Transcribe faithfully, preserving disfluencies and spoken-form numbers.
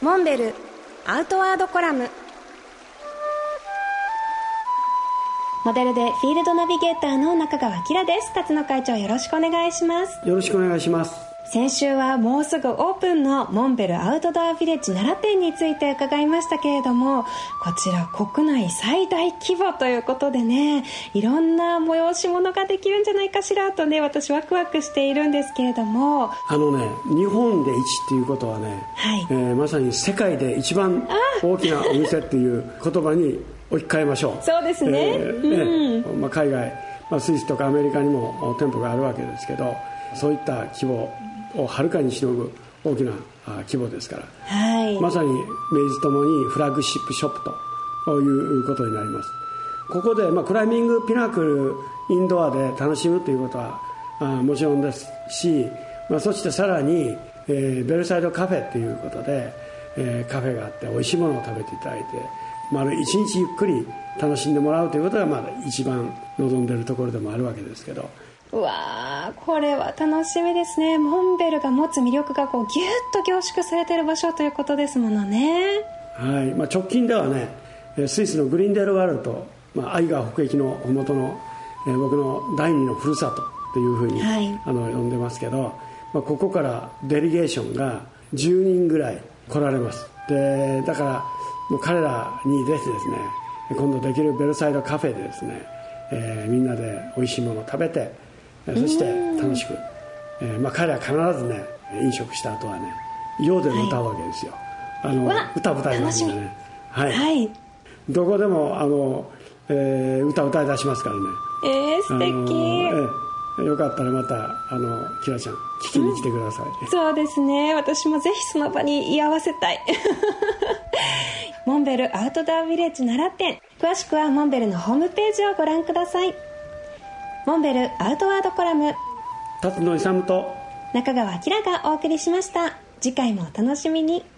モンベルアウトワードコラム。モデルでフィールドナビゲーターの中川明です。辰野会長、よろしくお願いします。 よろしくお願いします。 先週はもうすぐオープンのモンベルアウトドアヴィレッジ奈良店について伺いましたけれども、こちら国内最大規模ということでね、いろんな催し物ができるんじゃないかしらとね、私ワクワクしているんですけれども、 あのね、日本で一っていうことはね、はい、えー、まさに世界で一番大きなお店っていう言葉に置き換えましょう。 そうですね、えーうん、まあ、海外、まあ、スイスとかアメリカにも店舗があるわけですけど、そういった規模をはるかにしのぐ大きな規模ですから、はい、まさに名実ともにフラッグシップショップということになります。ここで、まあ、クライミングピナクルインドアで楽しむということはあもちろんですし、まあ、そしてさらに、えー、ベルサイドカフェということで、えー、カフェがあって美味しいものを食べていただいて、丸一日ゆっくり楽しんでもらうということがまだ一番望んでいるところでもあるわけですけど、 うわー、これは楽しみですね。モンベルが持つ魅力がこうギュッと凝縮されている場所ということですものね。 はい、まあ、直近ではね、スイスのグリンデルワルト、まあ、アイガー北駅の麓の、えー、僕の第二のふるさとというふうに、はい、あの呼んでますけど、まあ、ここからデリゲーションがじゅうにんぐらい来られます。でだからもう彼らにぜひですね、今度できるベルサイドカフェでですね、えー、みんなで美味しいものを食べて、そして楽しく、えーまあ、彼らは必ずね、飲食した後はね、ヨーデル歌うわけですよ、はい、あの歌歌いますんでね、はいはい、どこでもあの、えー、歌歌い出しますからね。 えー、素敵、 えー、よかったらまたあのキラちゃん聞きに来てください、 うん、そうですね、私もぜひその場に居合わせたいモンベルアウトドアヴィレッジ奈良店、詳しくはモンベルのホームページをご覧ください。モンベルアウトワードコラム、 辰野勇と中川明がお送りしました。次回もお楽しみに。